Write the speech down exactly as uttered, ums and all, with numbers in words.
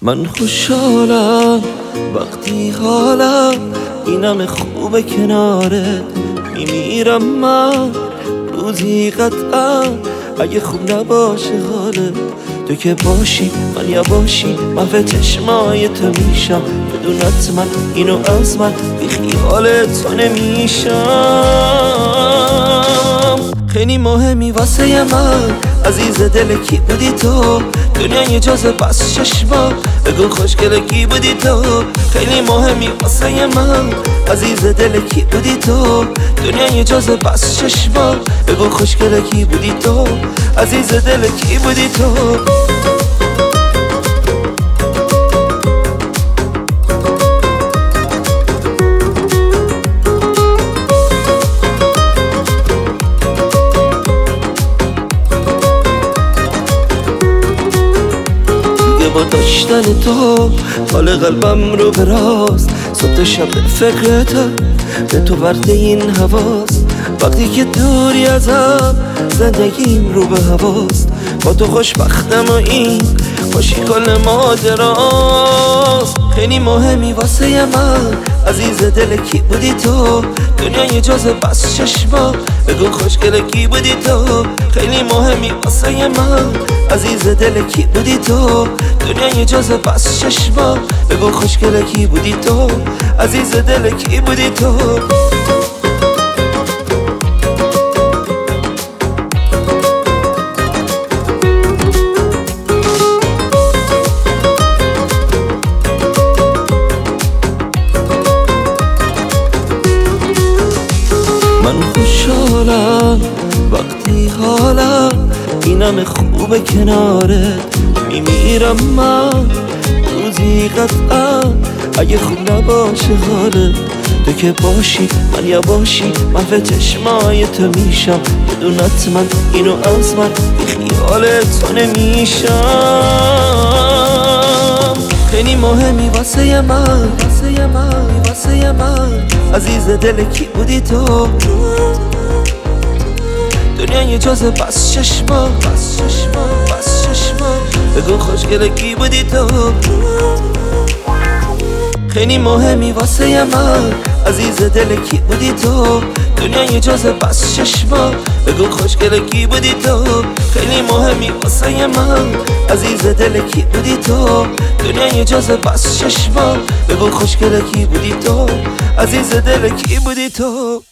من خوشحالم وقتی حالم اینم خوبه کنارت میمیرم من روزی قطعا اگه خوب نباشه حالت تو که باشی من یا باشی من به چشمای تو میشم بدونت من اینو از من بی خیال تو نمیشم خیلی مهمی واسه من عزیز دل کی بودی تو دنیای جازه بس چشما بگو خوشگل کی بودی تو خیلی مهمی واسه من عزیز دل کی بودی تو دنیای جازه بس چشما بگو خوشگل کی بودی تو عزیز دل کی بودی تو با داشتن تو حال قلبم رو به راست صبح شب به فکرتم به تو ورد این هواست وقتی که دوری ازم زندگیم رو به هواست با تو خوشبختم و این خوشی کل ماجراست خیلی مهمی واسه من عزیز دل کی بودی تو دنیای جازه بس چشما بگو خوشگل کی بودی تو خیلی مهمی واسه من عزیز دل کی بودی تو دنیای جازه بس چشما بگو خوشگل کی بودی تو عزیز دل کی بودی تو من خوشحالم وقتی حالم اینم خوبه کنارت میمیرم من روزی قطعا اگه خوب نباشه حالت تو که باشی من یا باشی من به چشمای تو میشم بدونت من اینو از من بی خیال تو نمیشم خیلی مهمی واسه من واسه من واسه من عزیز دل کی بودی تو دنیای جازه بس چشما بس چشما بس چشما بگو خوشگل کی بودی تو خیلی مهمی واسه من عزیز دل کی بودی تو دنیای جازه بس چشما بگو خوشگل کی بودی تو خیلی مهمی واسه من عزیز دل کی بودی تو دنیای جازه بس چشما بگو خوشگل کی بودی تو عزیز دل کی بودی تو